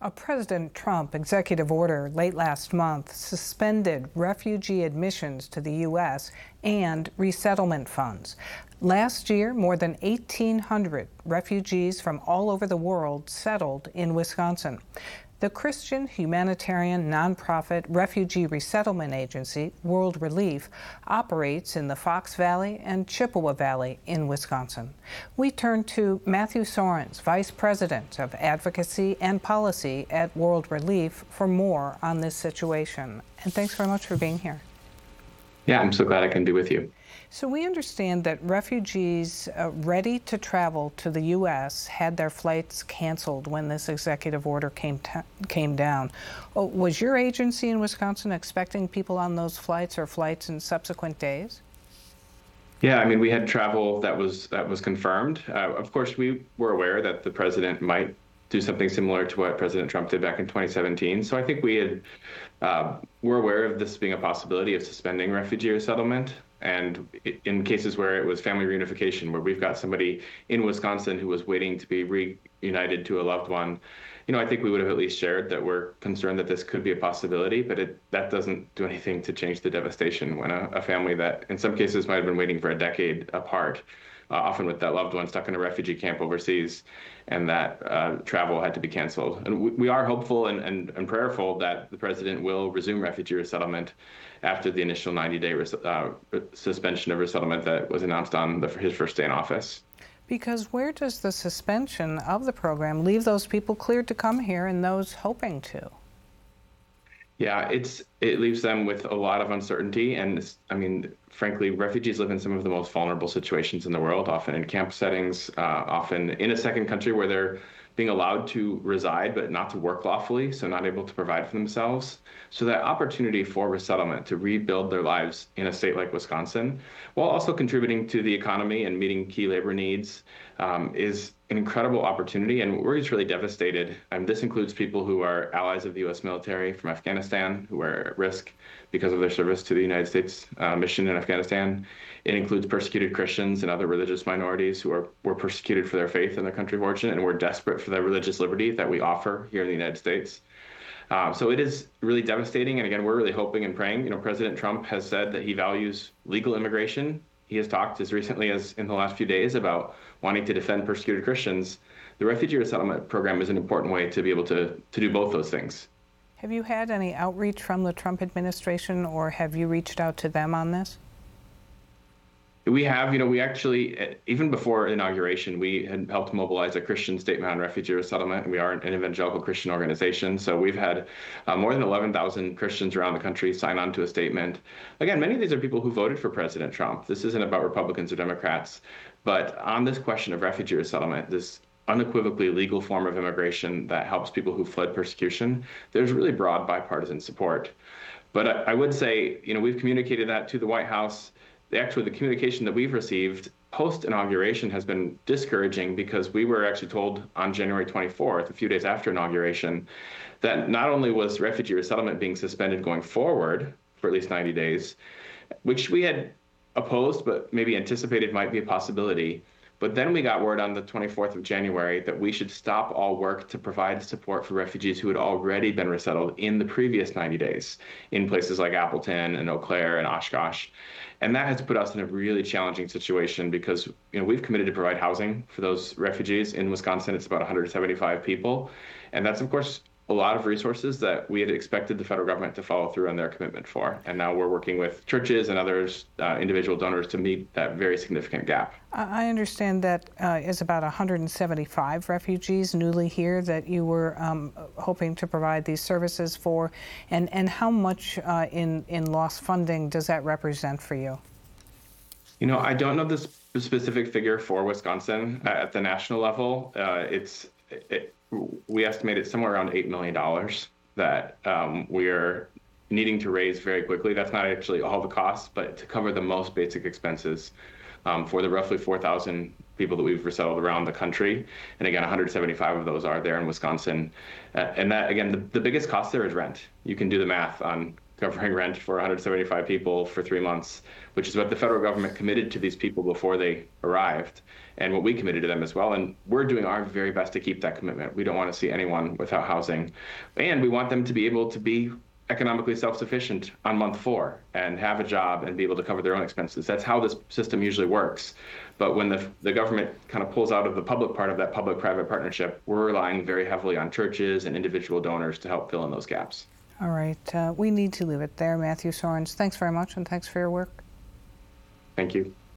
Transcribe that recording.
A President Trump executive order late last month suspended refugee admissions to the U.S. and resettlement funds. Last year, more than 1,800 refugees from all over the world settled in Wisconsin. The Christian humanitarian nonprofit refugee resettlement agency, World Relief, operates in the Fox Valley and Chippewa Valley in Wisconsin. We turn to Matthew Sorens, Vice President of Advocacy and Policy at World Relief, for more on this situation. And thanks very much for being here. Yeah, I'm so glad I can be with you. So we understand that refugees ready to travel to the U.S. had their flights canceled when this executive order came down. Was your agency in Wisconsin expecting people on those flights or flights in subsequent days? Yeah, I mean, we had travel that was confirmed. Of course, we were aware that the president might do something similar to what President Trump did back in 2017. So I think we were aware of this being a possibility of suspending refugee resettlement. And in cases where it was family reunification, where we've got somebody in Wisconsin who was waiting to be reunited to a loved one, I think we would have at least shared that we're concerned that this could be a possibility, but that doesn't do anything to change the devastation when a family that in some cases might have been waiting for a decade apart, often with that loved one stuck in a refugee camp overseas, and that travel had to be canceled. And we are hopeful and prayerful that the president will resume refugee resettlement after the initial 90-day suspension of resettlement that was announced on his first day in office. Because where does the suspension of the program leave those people cleared to come here and those hoping to? Yeah, it leaves them with a lot of uncertainty. And I mean, frankly, refugees live in some of the most vulnerable situations in the world, often in camp settings, often in a second country where they're being allowed to reside, but not to work lawfully, so not able to provide for themselves. So that opportunity for resettlement to rebuild their lives in a state like Wisconsin, while also contributing to the economy and meeting key labor needs, is an incredible opportunity. And we're just really devastated. This includes people who are allies of the U.S. military from Afghanistan, who are at risk because of their service to the United States mission in Afghanistan. It includes persecuted Christians and other religious minorities who were persecuted for their faith in their country of origin and were desperate for the religious liberty that we offer here in the United States. So it is really devastating. And again, we're really hoping and praying. President Trump has said that he values legal immigration. He has talked as recently as in the last few days about wanting to defend persecuted Christians. The refugee resettlement program is an important way to be able to do both those things. Have you had any outreach from the Trump administration, or have you reached out to them on this? We have, we actually, even before inauguration, we had helped mobilize a Christian statement on refugee resettlement. We are an evangelical Christian organization. So we've had more than 11,000 Christians around the country sign on to a statement. Again, many of these are people who voted for President Trump. This isn't about Republicans or Democrats. But on this question of refugee resettlement, this unequivocally legal form of immigration that helps people who fled persecution, there's really broad bipartisan support. But I would say, we've communicated that to the White House. The communication that we've received post-inauguration has been discouraging, because we were actually told on January 24th, a few days after inauguration, that not only was refugee resettlement being suspended going forward for at least 90 days, which we had opposed but maybe anticipated might be a possibility, but then we got word on the 24th of January that we should stop all work to provide support for refugees who had already been resettled in the previous 90 days in places like Appleton and Eau Claire and Oshkosh. And that has put us in a really challenging situation, because we've committed to provide housing for those refugees. In Wisconsin, it's about 175 people. And that's, of course, a lot of resources that we had expected the federal government to follow through on their commitment for. And now we're working with churches and others, individual donors, to meet that very significant gap. I understand that is about 175 refugees newly here that you were hoping to provide these services for. And how much in lost funding does that represent for you? I don't know the specific figure for Wisconsin. At the national level, we estimate it's somewhere around $8 million that we are needing to raise very quickly. That's not actually all the costs, but to cover the most basic expenses for the roughly 4,000 people that we've resettled around the country. And again, 175 of those are there in Wisconsin. And that, again, the biggest cost there is rent. You can do the math on covering rent for 175 people for 3 months, which is what the federal government committed to these people before they arrived, and what we committed to them as well. And we're doing our very best to keep that commitment. We don't want to see anyone without housing, and we want them to be able to be economically self-sufficient on month 4 and have a job and be able to cover their own expenses. That's how this system usually works. But when the government kind of pulls out of the public part of that public-private partnership, we're relying very heavily on churches and individual donors to help fill in those gaps. All right, we need to leave it there. Matthew Soerens, thanks very much, and thanks for your work. Thank you.